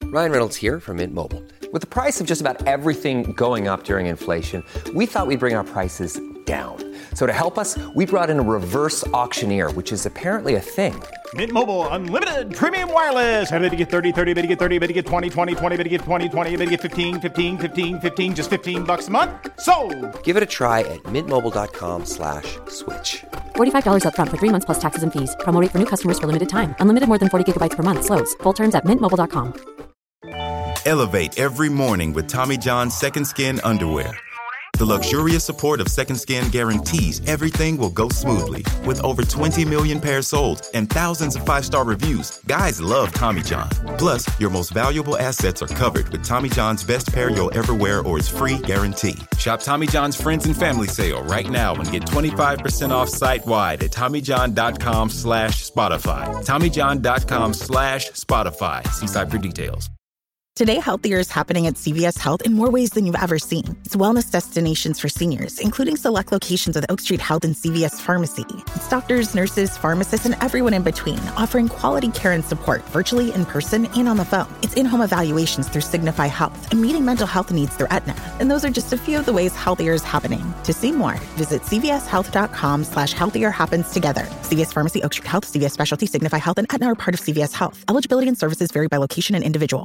Ryan Reynolds here from Mint Mobile. With the price of just about everything going up during inflation, we thought we'd bring our prices down. So to help us, we brought in a reverse auctioneer, which is apparently a thing. Mint Mobile Unlimited Premium Wireless. How to get 30, 30, bit to get 30, bit to get 20, 20, 20, bit to get 20, 20, bit to get 15, 15, 15, 15, just $15 a month? Sold! Give it a try at mintmobile.com/switch. $45 up front for 3 months plus taxes and fees. Promo rate for new customers for limited time. Unlimited more than 40 gigabytes per month. Slows full terms at mintmobile.com. Elevate every morning with Tommy John's Second Skin underwear. The luxurious support of Second Skin guarantees everything will go smoothly. With over 20 million pairs sold and thousands of 5-star reviews, guys love Tommy John. Plus, your most valuable assets are covered with Tommy John's best pair you'll ever wear or its free guarantee. Shop Tommy John's Friends and Family Sale right now and get 25% off site-wide at TommyJohn.com/Spotify. TommyJohn.com/Spotify. See site for details. Today, Healthier is happening at CVS Health in more ways than you've ever seen. It's wellness destinations for seniors, including select locations with Oak Street Health and CVS Pharmacy. It's doctors, nurses, pharmacists, and everyone in between, offering quality care and support virtually, in person, and on the phone. It's in-home evaluations through Signify Health and meeting mental health needs through Aetna. And those are just a few of the ways Healthier is happening. To see more, visit cvshealth.com/healthier happens together. CVS Pharmacy, Oak Street Health, CVS Specialty, Signify Health, and Aetna are part of CVS Health. Eligibility and services vary by location and individual.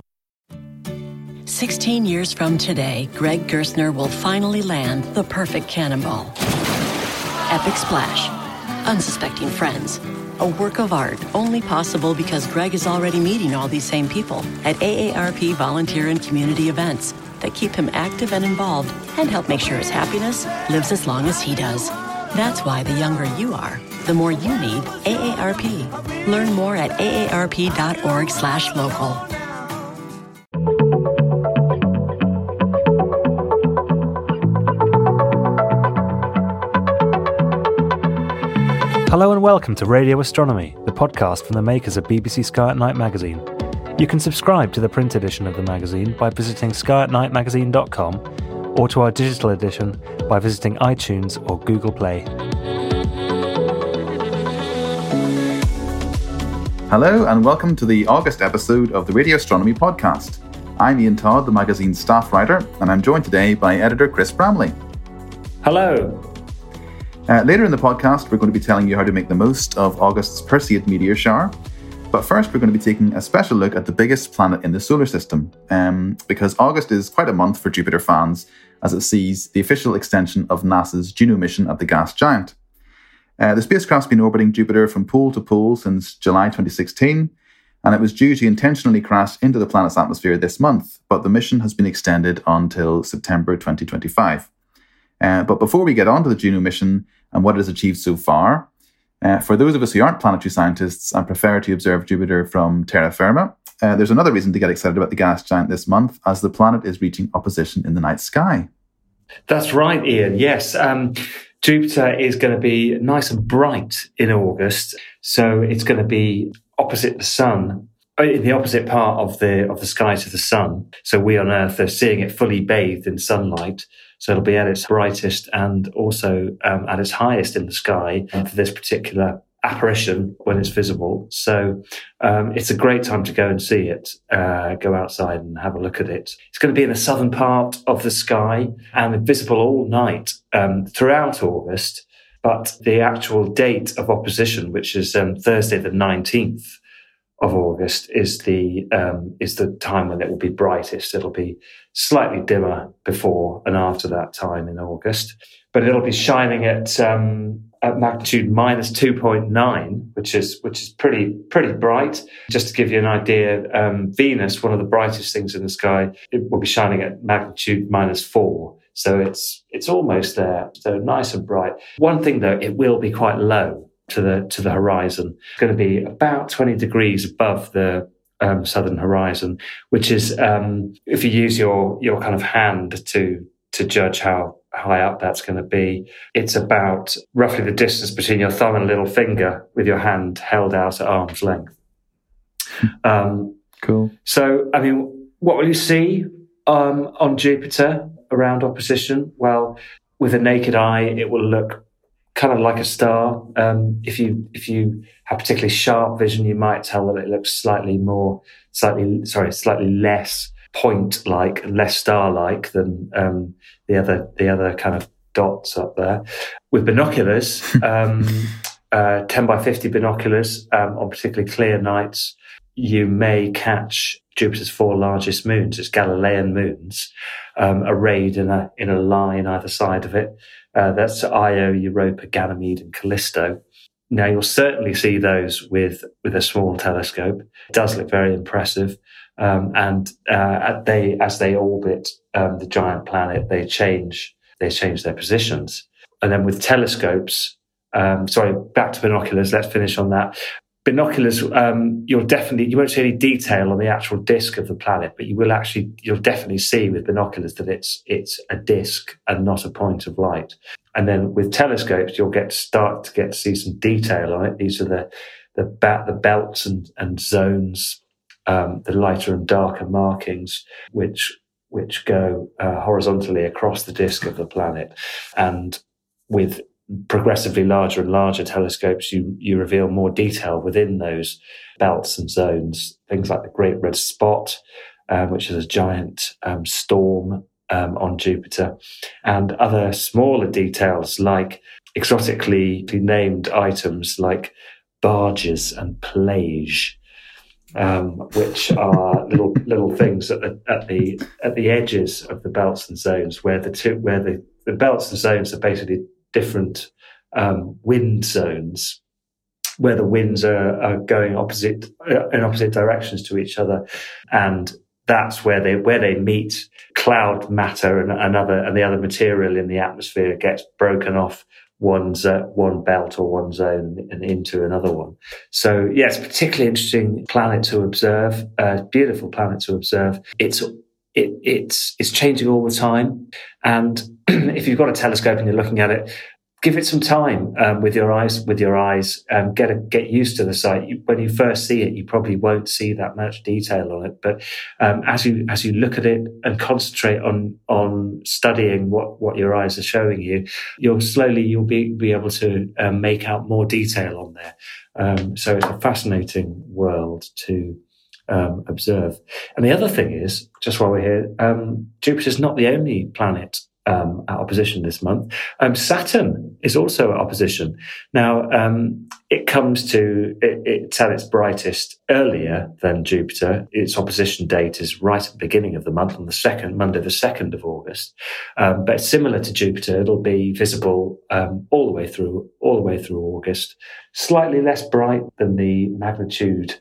16 years from today, Greg Gerstner will finally land the perfect cannonball. Epic splash. Unsuspecting friends. A work of art only possible because Greg is already meeting all these same people at AARP volunteer and community events that keep him active and involved and help make sure his happiness lives as long as he does. That's why the younger you are, the more you need AARP. Learn more at aarp.org/local. Hello and welcome to Radio Astronomy, the podcast from the makers of BBC Sky at Night magazine. You can subscribe to the print edition of the magazine by visiting skyatnightmagazine.com or to our digital edition by visiting iTunes or Google Play. Hello and welcome to the August episode of the Radio Astronomy podcast. I'm Ian Todd, the magazine's staff writer, and I'm joined today by editor Chris Bramley. Hello. Later in the podcast, we're going to be telling you how to make the most of August's Perseid meteor shower. But first, we're going to be taking a special look at the biggest planet in the solar system, because August is quite a month for Jupiter fans, as it sees the official extension of NASA's Juno mission at the gas giant. The spacecraft's been orbiting Jupiter from pole to pole since July 2016, and it was due to intentionally crash into the planet's atmosphere this month, but the mission has been extended until September 2025. But before we get on to the Juno mission and what it has achieved so far, for those of us who aren't planetary scientists and prefer to observe Jupiter from terra firma, there's another reason to get excited about the gas giant this month, as the planet is reaching opposition in the night sky. That's right, Ian. Yes. Jupiter is going to be nice and bright in August. So it's going to be opposite the sun, in the opposite part of the sky to the sun. So we on Earth are seeing it fully bathed in sunlight. So it'll be at its brightest and also at its highest in the sky for this particular apparition when it's visible. So it's a great time to go and see it, go outside and have a look at it. It's going to be in the southern part of the sky and visible all night throughout August. But the actual date of opposition, which is Thursday the 19th of August, is the time when it will be brightest. It'll be slightly dimmer before and after that time in August, but it'll be shining at magnitude minus 2.9, which is pretty bright. Just to give you an idea, Venus, one of the brightest things in the sky, it will be shining at magnitude minus 4. So it's almost there. So nice and bright. One thing though, it will be quite low to the horizon. It's going to be about 20 degrees above the southern horizon, which is if you use your kind of hand to judge how high up that's going to be, it's about roughly the distance between your thumb and little finger with your hand held out at arm's length. Cool. So, I mean, what will you see on Jupiter around opposition? Well, with a naked eye, it will look kind of like a star. If you have particularly sharp vision, you might tell that it looks slightly less point-like, less star-like than the other kind of dots up there. With binoculars, 10 by 50 binoculars on particularly clear nights, you may catch Jupiter's 4 largest moons, its Galilean moons, arrayed in a line either side of it. That's Io, Europa, Ganymede, and Callisto. Now, you'll certainly see those with a small telescope. It does look very impressive. And as they orbit the giant planet, they change their positions. And then with telescopes, back to binoculars, let's finish on that. Binoculars, you won't see any detail on the actual disk of the planet, but you'll definitely see with binoculars that it's a disk and not a point of light. And then with telescopes, you'll start to see some detail on it. These are the belts and zones, the lighter and darker markings, which go horizontally across the disk of the planet. And with progressively larger and larger telescopes, you reveal more detail within those belts and zones. Things like the Great Red Spot, which is a giant storm on Jupiter, and other smaller details like exotically named items like barges and plage, which are little things at the edges of the belts and zones, where the belts and zones are basically different wind zones, where the winds are going in opposite directions to each other, and that's where they meet. Cloud matter and the other material in the atmosphere gets broken off one belt or one zone and into another one. So yeah, it's a particularly interesting planet to observe. Beautiful planet to observe. It's changing all the time, and if you've got a telescope and you're looking at it, give it some time with your eyes. Get used to the sight. When you first see it, you probably won't see that much detail on it. But as you look at it and concentrate on studying what your eyes are showing you, you'll be able to make out more detail on there. So it's a fascinating world to observe. And the other thing is, just while we're here, Jupiter's not the only planet at opposition this month. Saturn is also at opposition. Now, it's at its brightest earlier than Jupiter. Its opposition date is right at the beginning of the month, on Monday, the 2nd of August. But similar to Jupiter, it'll be visible all the way through August. Slightly less bright than the magnitude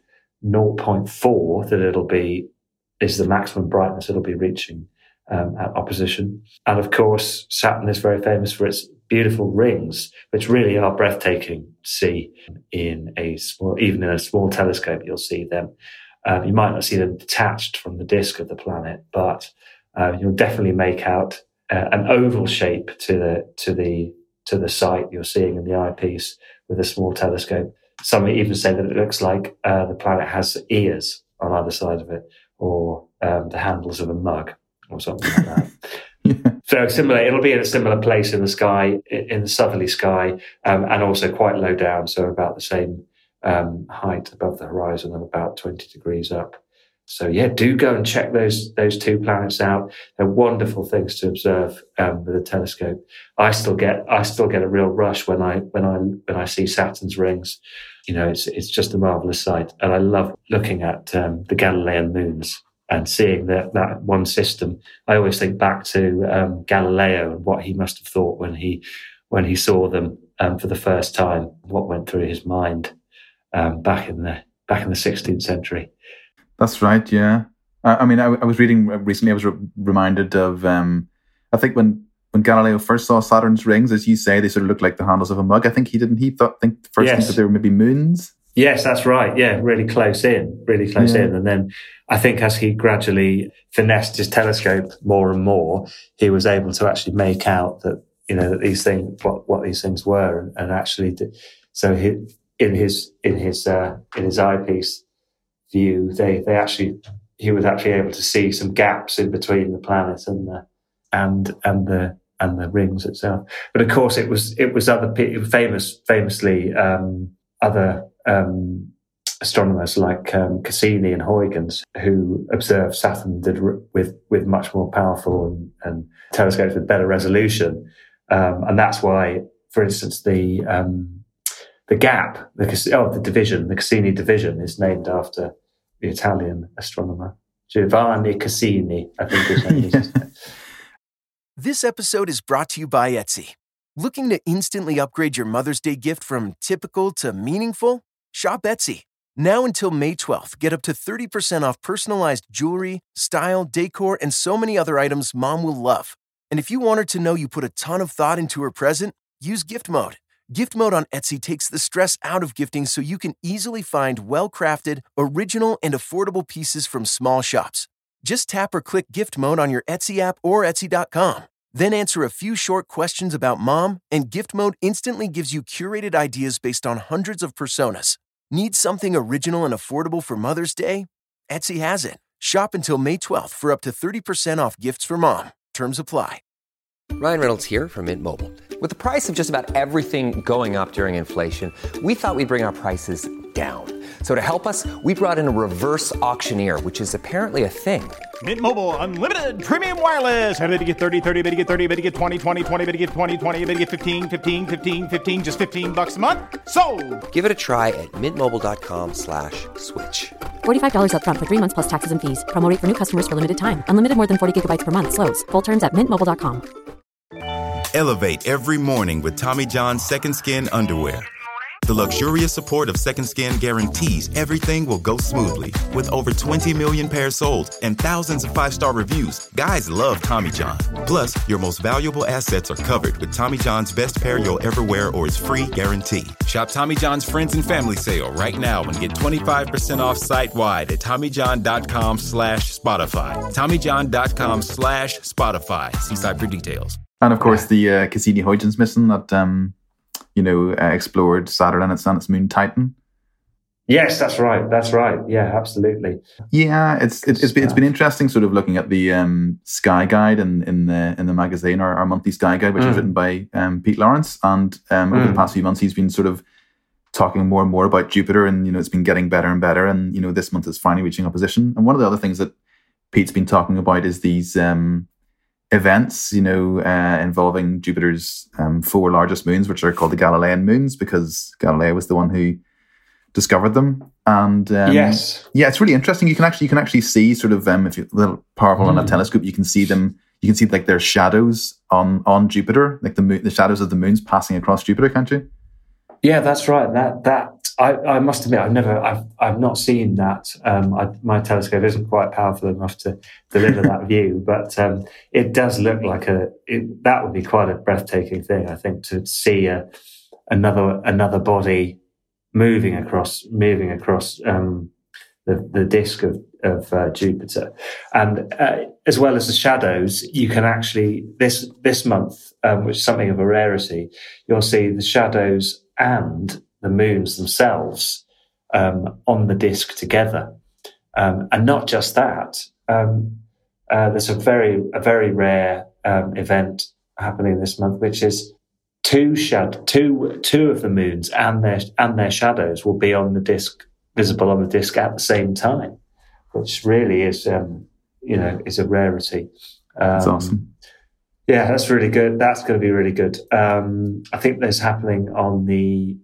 0.4 that is the maximum brightness it'll be reaching at opposition. And of course, Saturn is very famous for its beautiful rings, which really are breathtaking to see even in a small telescope. You'll see them. You might not see them detached from the disk of the planet, but you'll definitely make out an oval shape to the sight you're seeing in the eyepiece with a small telescope. Some even say that it looks like the planet has ears on either side of it, or the handles of a mug, or something like that. Yeah. So it'll be in a similar place in the sky, in the southerly sky, and also quite low down, so about the same height above the horizon, and about 20 degrees up. So yeah, do go and check those two planets out. They're wonderful things to observe with a telescope. I still get a real rush when I see Saturn's rings. You know, it's just a marvelous sight, and I love looking at the Galilean moons and seeing that one system. I always think back to Galileo and what he must have thought when he saw them for the first time. What went through his mind back in the 16th century. That's right. Yeah, I mean, I was reading recently. I was reminded of I think when Galileo first saw Saturn's rings, as you say, they sort of looked like the handles of a mug. I think he first yes. that they were maybe moons. Yes, that's right. Yeah, really close in. And then I think as he gradually finessed his telescope more and more, he was able to actually make out that, you know, that these things, what these things were, and actually did. So in his eyepiece view, he was actually able to see some gaps in between the planet and the rings itself. But of course, it was other famously other astronomers like Cassini and Huygens who observed Saturn with much more powerful and telescopes with better resolution, and that's why, for instance, the gap, the Cassini division, is named after the Italian astronomer Giovanni Cassini, I think his name is. This episode is brought to you by Etsy. Looking to instantly upgrade your Mother's Day gift from typical to meaningful? Shop Etsy. Now until May 12th, get up to 30% off personalized jewelry, style, decor, and so many other items Mom will love. And if you want her to know you put a ton of thought into her present, use Gift Mode. Gift Mode on Etsy takes the stress out of gifting so you can easily find well-crafted, original, and affordable pieces from small shops. Just tap or click Gift Mode on your Etsy app or Etsy.com. Then answer a few short questions about Mom, and Gift Mode instantly gives you curated ideas based on hundreds of personas. Need something original and affordable for Mother's Day? Etsy has it. Shop until May 12th for up to 30% off gifts for Mom. Terms apply. Ryan Reynolds here from Mint Mobile. With the price of just about everything going up during inflation, we thought we'd bring our prices down. So to help us, we brought in a reverse auctioneer, which is apparently a thing. Mint Mobile Unlimited Premium Wireless. How to get 30, 30, bit to get 30, bit to get 20, 20, 20, bit to get 20, 20, bit to get 15, 15, 15, 15, just $15 a month? Sold! Give it a try at mintmobile.com/switch. $45 up front for 3 months plus taxes and fees. Promo rate for new customers for limited time. Unlimited more than 40 gigabytes per month. Slows full terms at mintmobile.com. Elevate every morning with Tommy John's Second Skin underwear. The luxurious support of Second Skin guarantees everything will go smoothly. With over 20 million pairs sold and thousands of 5-star reviews, guys love Tommy John. Plus, your most valuable assets are covered with Tommy John's best pair you'll ever wear or its free guarantee. Shop Tommy John's Friends and Family Sale right now and get 25% off site-wide at TommyJohn.com/Spotify. TommyJohn.com/Spotify. See site for details. And of course, the Cassini-Huygens mission that explored Saturn and its moon Titan. Yes, that's right. Yeah, absolutely. Yeah, it's been interesting, sort of looking at the Sky Guide in the magazine, our monthly Sky Guide, which is written by Pete Lawrence, and over the past few months, he's been sort of talking more and more about Jupiter, and it's been getting better and better, and this month is finally reaching opposition. And one of the other things that Pete's been talking about is these events, involving Jupiter's 4 largest moons, which are called the Galilean moons, because Galileo was the one who discovered them. And yes, yeah, it's really interesting. You can actually see sort of if you're a little powerful on a telescope, you can see them. You can see like their shadows on Jupiter, like the shadows of the moons passing across Jupiter, can't you? Yeah, that's right. That I must admit, I've not seen that. My telescope isn't quite powerful enough to deliver that view, but it does look like that would be quite a breathtaking thing, I think, to see another body moving across the disk of Jupiter, and as well as the shadows, you can actually this month, which is something of a rarity, you'll see the shadows and the moons themselves on the disk together, and not just that. There's a very rare event happening this month, which is two of the moons and their shadows will be on the disk, visible on the disk at the same time, which really is is a rarity. That's awesome. Yeah, that's really good. That's going to be really good. I think there's happening on the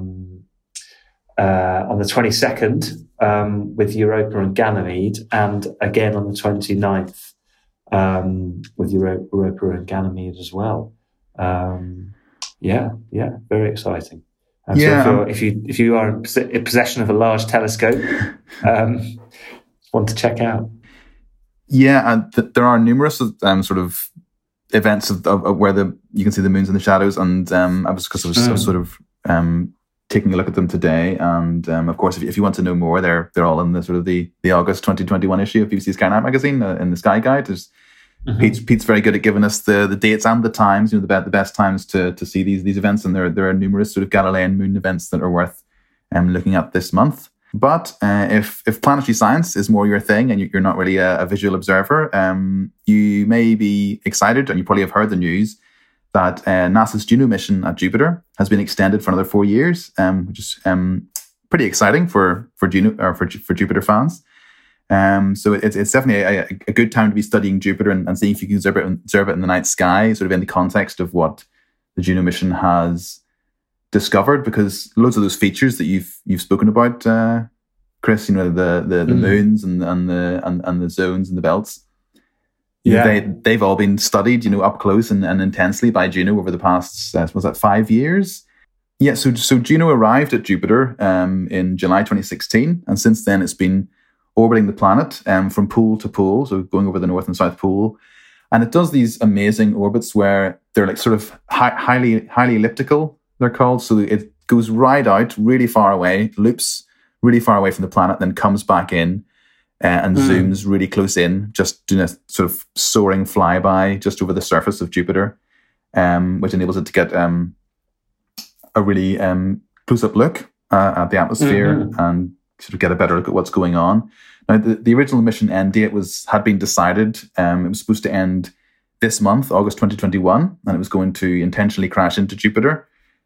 22nd with Europa and Ganymede, and again on the 29th with Europa and Ganymede as well. Yeah, very exciting. So if you are in possession of a large telescope, want to check out. Yeah, and there are numerous sort of events of where you can see the moons and the shadows, and I was sort of taking a look at them today, and of course, if you want to know more, they're all in the sort of the August 2021 issue of BBC Sky Night magazine in the Sky Guide. There's Pete's very good at giving us the dates and the times, the best times to see these events, and there are numerous sort of Galilean moon events that are worth looking at this month. But if planetary science is more your thing and you're not really a visual observer, you may be excited, and you probably have heard the news that NASA's Juno mission at Jupiter has been extended for another 4 years, which is pretty exciting for Juno or for Jupiter fans. So it's definitely a good time to be studying Jupiter and seeing if you can observe it in the night sky, sort of in the context of what the Juno mission has discovered, because loads of those features that you've spoken about, Chris, the moons and the zones and the belts, they've all been studied, up close and intensely by Juno over the past 5 years. Yeah, so Juno arrived at Jupiter in July 2016, and since then it's been orbiting the planet from pole to pole, so going over the North and South Pole. And it does these amazing orbits where they're like sort of highly elliptical, they're called. So it goes right out really far away, loops really far away from the planet, then comes back in and zooms really close in, just doing a sort of soaring flyby just over the surface of Jupiter, which enables it to get a really close-up look at the atmosphere and sort of get a better look at what's going on. Now, the original mission end date had been decided. It was supposed to end this month, August 2021, and it was going to intentionally crash into Jupiter.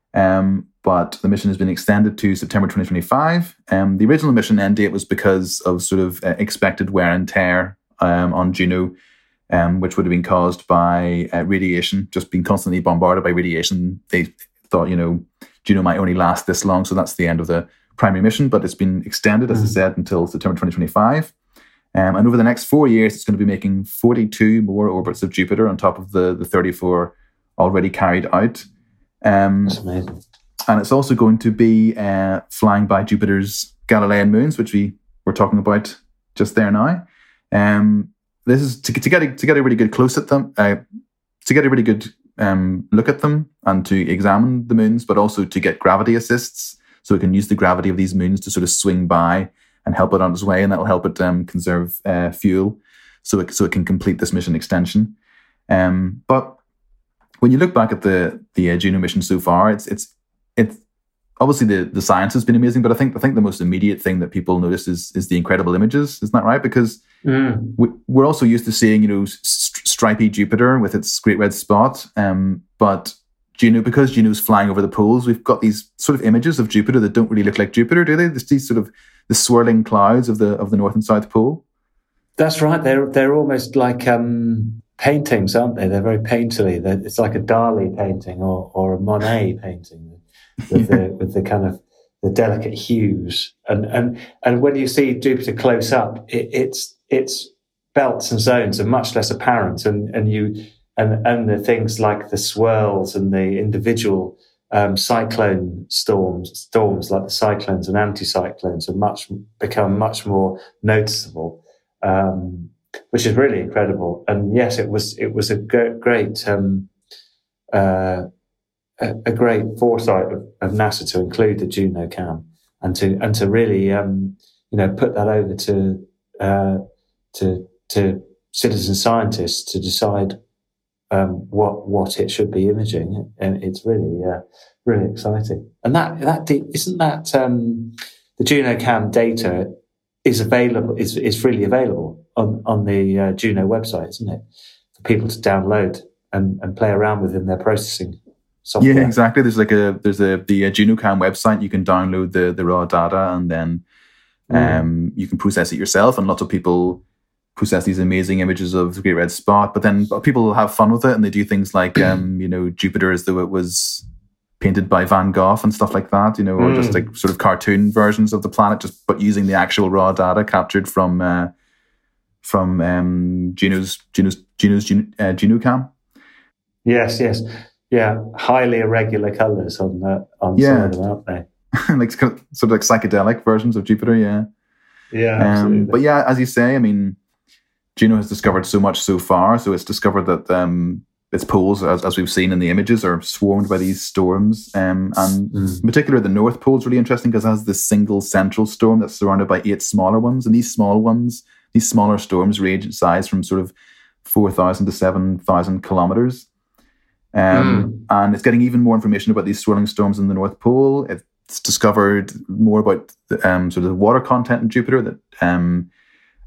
But the mission has been extended to September 2025. The original mission end date was because of sort of expected wear and tear on Juno, which would have been caused by radiation, just being constantly bombarded by radiation. They thought, Juno might only last this long, so that's the end of the primary mission, but it's been extended, as I said, until September 2025. And over the next 4 years, it's going to be making 42 more orbits of Jupiter on top of the 34 already carried out. That's amazing. And it's also going to be flying by Jupiter's Galilean moons, which we were talking about just there now. This is to get a really good close at them, to get a really good look at them and to examine the moons, but also to get gravity assists, so it can use the gravity of these moons to sort of swing by and help it on its way, and that'll help it conserve fuel, so it can complete this mission extension. But when you look back at the Juno mission so far, it's obviously the science has been amazing, but I think the most immediate thing that people notice is the incredible images. Isn't that right? Because we're also used to seeing stripy Jupiter with its great red spot, but because Juno's flying over the poles, we've got these sort of images of Jupiter that don't really look like Jupiter, do they? There's these sort of the swirling clouds of the North and South Pole. That's right. They're almost like paintings, aren't they? They're very painterly. It's like a Dali painting or a Monet painting with the kind of the delicate hues. And when you see Jupiter close up, its belts and zones are much less apparent, and the things like the swirls and the individual cyclone storms like the cyclones and anticyclones become much more noticeable, which is really incredible. And yes, it was a great foresight of NASA to include the Juno Cam and to really put that over to citizen scientists to decide what it should be imaging, and it's really really exciting. And that isn't that the Juno Cam data is available, is freely available on the Juno website, isn't it, for people to download and play around with in their processing software. Yeah, exactly. There's the Juno Cam website. You can download the raw data, and then you can process it yourself. And lots of people process these amazing images of the Great Red Spot, but then people will have fun with it, and they do things like Jupiter as though it was painted by Van Gogh and stuff like that, or just like sort of cartoon versions of the planet, but using the actual raw data captured from Juno's Juno Cam. Yes, yeah, highly irregular colours on some of them, aren't they? Like sort of like psychedelic versions of Jupiter, yeah. Yeah, absolutely. But yeah, as you say, I mean, Juno has discovered so much so far. So it's discovered that its poles, as we've seen in the images, are swarmed by these storms. And in particular, the North Pole is really interesting because it has this single central storm that's surrounded by 8 smaller ones. And these smaller storms range in size from sort of 4,000 to 7,000 kilometers. And it's getting even more information about these swirling storms in the North Pole. It's discovered more about sort of the water content in Jupiter, that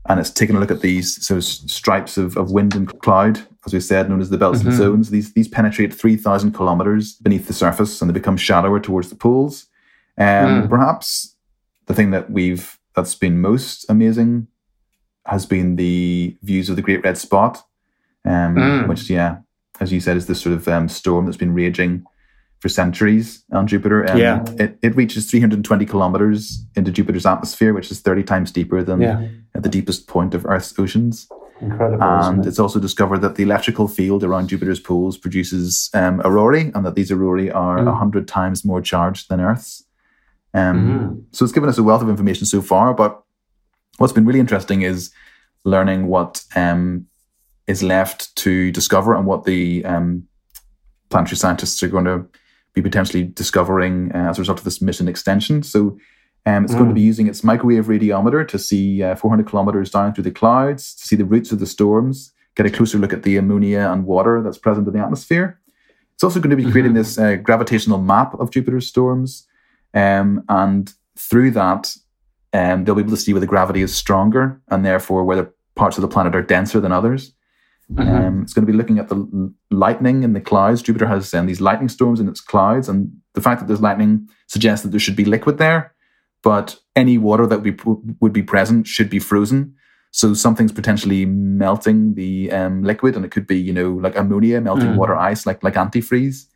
And it's taken a look at these sort of stripes of wind and cloud, as we said, known as the belts and zones. These penetrate 3,000 kilometers beneath the surface, and they become shallower towards the poles. Perhaps the thing that's been most amazing has been the views of the Great Red Spot, which, as you said, is this sort of storm that's been raging for centuries on Jupiter. It reaches 320 kilometers into Jupiter's atmosphere, which is 30 times deeper than at the deepest point of Earth's oceans. Incredible. And it's also discovered that the electrical field around Jupiter's poles produces aurorae, and that these aurorae are 100 times more charged than Earth's. So it's given us a wealth of information so far, but what's been really interesting is learning what is left to discover and what the planetary scientists are going to be potentially discovering as a result of this mission extension. So it's going to be using its microwave radiometer to see 400 kilometers down through the clouds, to see the roots of the storms, get a closer look at the ammonia and water that's present in the atmosphere. It's also going to be creating this gravitational map of Jupiter's storms. And through that, they'll be able to see where the gravity is stronger and therefore where the parts of the planet are denser than others. It's going to be looking at the lightning in the clouds. Jupiter has these lightning storms in its clouds, and the fact that there's lightning suggests that there should be liquid there, but any water that would be present should be frozen. So something's potentially melting the liquid, and it could be, like ammonia melting water ice, like antifreeze.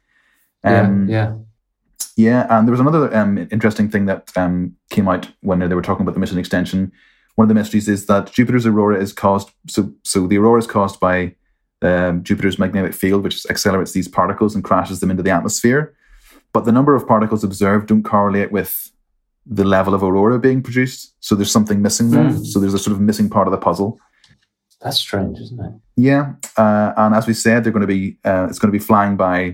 Yeah, and there was another interesting thing that came out when they were talking about the mission extension. One of the mysteries is that Jupiter's aurora is caused, so the aurora is caused by Jupiter's magnetic field, which accelerates these particles and crashes them into the atmosphere. But the number of particles observed don't correlate with the level of aurora being produced. So there's something missing there. So there's a sort of missing part of the puzzle. That's strange, isn't it? Yeah, and as we said, it's going to be flying by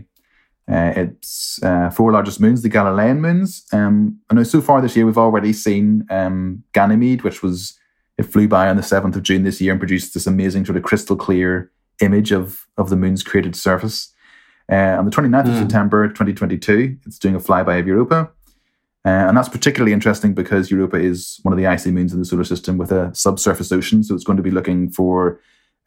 its 4 largest moons, the Galilean moons. And now so far this year, we've already seen Ganymede, it flew by on the 7th of June this year and produced this amazing sort of crystal clear image of the moon's created surface. On the 29th of September 2022, it's doing a flyby of Europa. And that's particularly interesting because Europa is one of the icy moons in the solar system with a subsurface ocean. So it's going to be looking for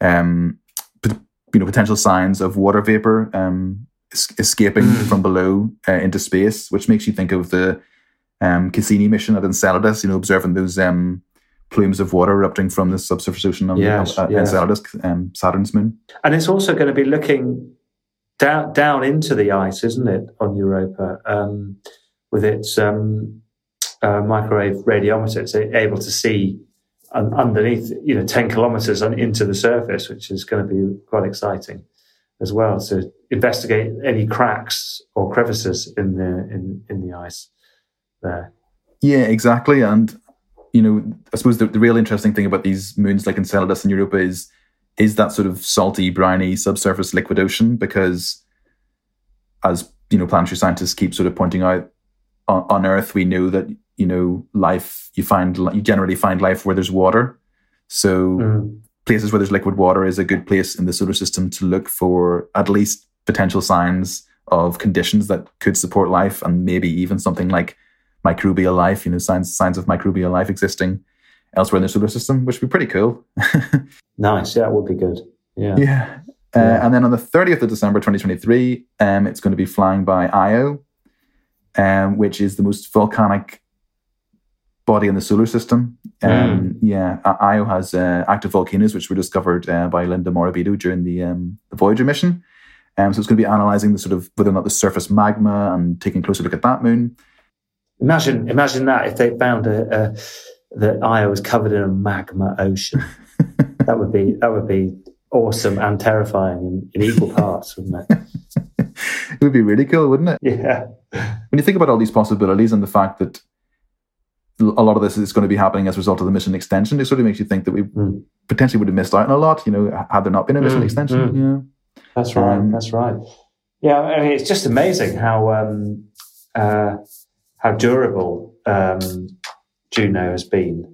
potential signs of water vapor escaping from below into space, which makes you think of the Cassini mission at Enceladus, observing those plumes of water erupting from the subsurface ocean on Enceladus, Saturn's moon. And it's also going to be looking down into the ice, isn't it, on Europa, with its microwave radiometer. It's able to see underneath, 10 kilometers into the surface, which is going to be quite exciting as well, to investigate any cracks or crevices in the ice there. Yeah, exactly. And I suppose the real interesting thing about these moons like Enceladus and Europa is that sort of salty, briny subsurface liquid ocean, because as planetary scientists keep sort of pointing out, on Earth we know that life, you generally find life where there's water. So places where there's liquid water is a good place in the solar system to look for at least potential signs of conditions that could support life, and maybe even something like microbial life, signs of microbial life existing elsewhere in the solar system, which would be pretty cool. Nice, yeah, it would be good. Yeah. And then on the 30th of December 2023, it's going to be flying by Io, which is the most volcanic body in the solar system. Io has active volcanoes, which were discovered by Linda Morabito during the Voyager mission. So it's going to be analysing the sort of whether or not the surface magma and taking a closer look at that moon. Imagine that if they found that Io was covered in a magma ocean. that would be awesome and terrifying in equal parts, wouldn't it? It would be really cool, wouldn't it? Yeah. When you think about all these possibilities and the fact that a lot of this is going to be happening as a result of the mission extension, it sort of makes you think that we potentially would have missed out on a lot, had there not been a mission extension. Yeah, that's right. That's right. Yeah, I mean, it's just amazing how durable Juno has been.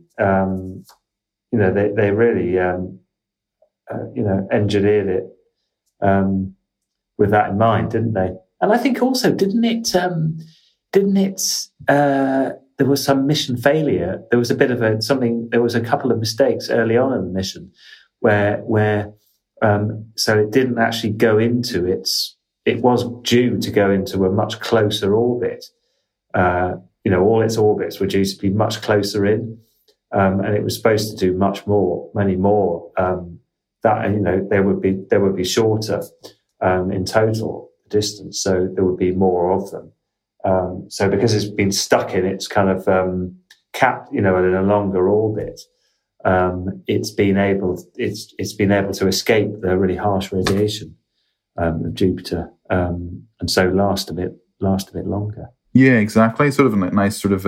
They really engineered it with that in mind, didn't they? And I think also, didn't it there was some mission failure. There was a bit of there was a couple of mistakes early on in the mission where so it didn't actually go into it was due to go into a much closer orbit. All its orbits were due to be much closer in, and it was supposed to do many more. They would be shorter in total distance, so there would be more of them. So because it's been stuck in its kind of capped, in a longer orbit, it's been able to escape the really harsh radiation of Jupiter, and so last a bit longer. Yeah, exactly. Sort of a nice bit of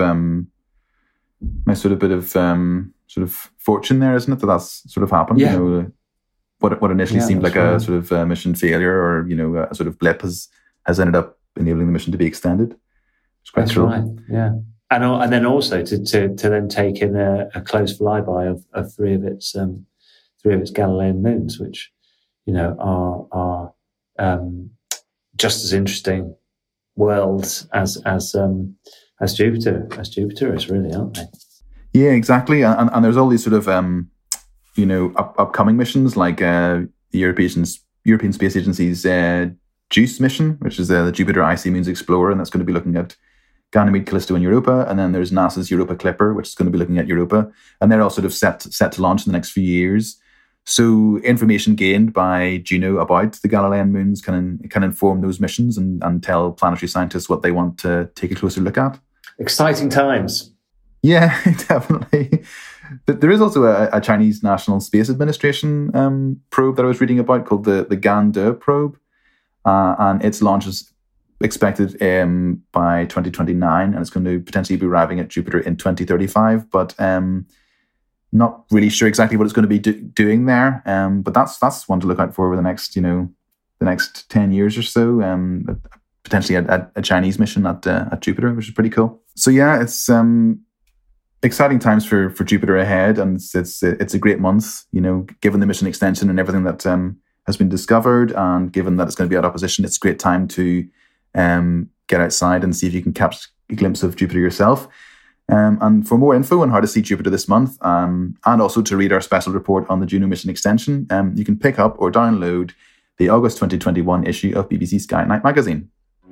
fortune there, isn't it? That's sort of happened. Yeah. What initially seemed like a sort of mission failure, or a sort of blip, has ended up enabling the mission to be extended. It's quite cool. Right. Yeah, and then also to then take in a close flyby of three of its Galilean moons, which are just as interesting worlds as Jupiter is, really, aren't they? Yeah, exactly. And there's all these sort of upcoming missions, like the European Space Agency's JUICE mission, which is the Jupiter Icy Moons Explorer, and that's going to be looking at Ganymede, Callisto, and Europa. And then there's NASA's Europa Clipper, which is going to be looking at Europa, and they're all sort of set to launch in the next few years. So information gained by Juno about the Galilean moons can inform those missions and tell planetary scientists what they want to take a closer look at. Exciting times. Yeah, definitely. There is also a Chinese National Space Administration probe that I was reading about called the Gandu probe, and its launch is expected by 2029, and it's going to potentially be arriving at Jupiter in 2035. But not really sure exactly what it's going to be doing there. But that's one to look out for over the next 10 years or so. Potentially a Chinese mission at Jupiter, which is pretty cool. So yeah, it's exciting times for Jupiter ahead, and it's a great month. Given the mission extension and everything that has been discovered, and given that it's going to be at opposition, it's a great time to get outside and see if you can catch a glimpse of Jupiter yourself. And for more info on how to see Jupiter this month, and also to read our special report on the Juno mission extension, you can pick up or download the August 2021 issue of BBC Sky at Night magazine.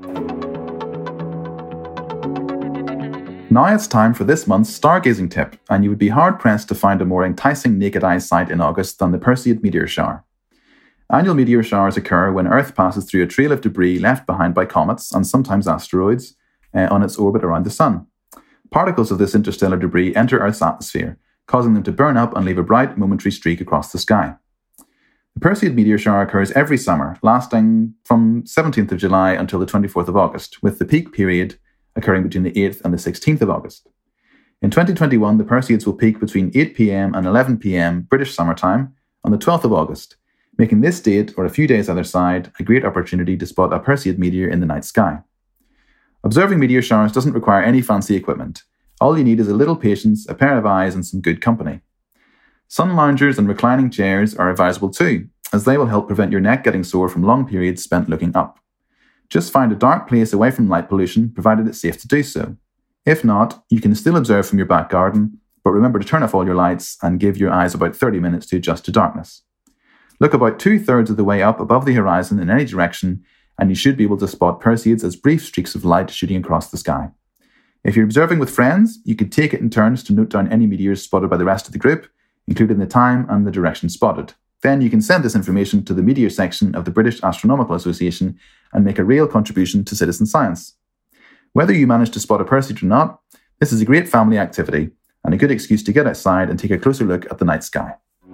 Now it's time for this month's stargazing tip, and you would be hard-pressed to find a more enticing naked eye sight in August than the Perseid meteor shower. Annual meteor showers occur when Earth passes through a trail of debris left behind by comets and sometimes asteroids on its orbit around the Sun. Particles of this interstellar debris enter Earth's atmosphere, causing them to burn up and leave a bright, momentary streak across the sky. The Perseid meteor shower occurs every summer, lasting from 17th of July until the 24th of August, with the peak period occurring between the 8th and the 16th of August. In 2021, the Perseids will peak between 8 p.m. and 11 p.m. British summertime on the 12th of August, making this date, or a few days either side, a great opportunity to spot a Perseid meteor in the night sky. Observing meteor showers doesn't require any fancy equipment. All you need is a little patience, a pair of eyes, and some good company. Sun loungers and reclining chairs are advisable too, as they will help prevent your neck getting sore from long periods spent looking up. Just find a dark place away from light pollution, provided it's safe to do so. If not, you can still observe from your back garden, but remember to turn off all your lights and give your eyes about 30 minutes to adjust to darkness. Look about 2/3 of the way up above the horizon in any direction, and you should be able to spot Perseids as brief streaks of light shooting across the sky. If you're observing with friends, you could take it in turns to note down any meteors spotted by the rest of the group, including the time and the direction spotted. Then you can send this information to the meteor section of the British Astronomical Association and make a real contribution to citizen science. Whether you manage to spot a Perseid or not, this is a great family activity and a good excuse to get outside and take a closer look at the night sky.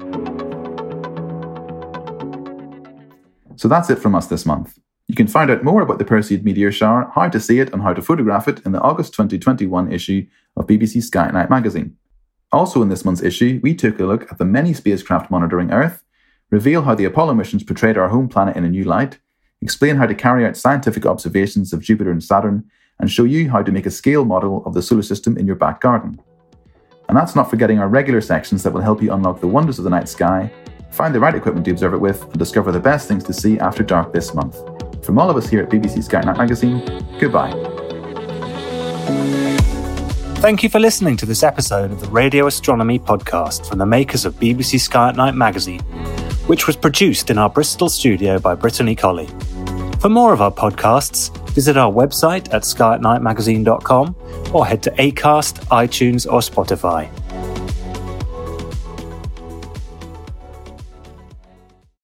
So that's it from us this month. You can find out more about the Perseid meteor shower, how to see it and how to photograph it in the August 2021 issue of BBC Sky at Night magazine. Also in this month's issue, we took a look at the many spacecraft monitoring Earth, reveal how the Apollo missions portrayed our home planet in a new light, explain how to carry out scientific observations of Jupiter and Saturn, and show you how to make a scale model of the solar system in your back garden. And that's not forgetting our regular sections that will help you unlock the wonders of the night sky, find the right equipment to observe it with, and discover the best things to see after dark this month. From all of us here at BBC Sky at Night magazine, goodbye. Thank you for listening to this episode of the Radio Astronomy podcast from the makers of BBC Sky at Night magazine, which was produced in our Bristol studio by Brittany Colley. For more of our podcasts, visit our website at skyatnightmagazine.com or head to Acast, iTunes or Spotify.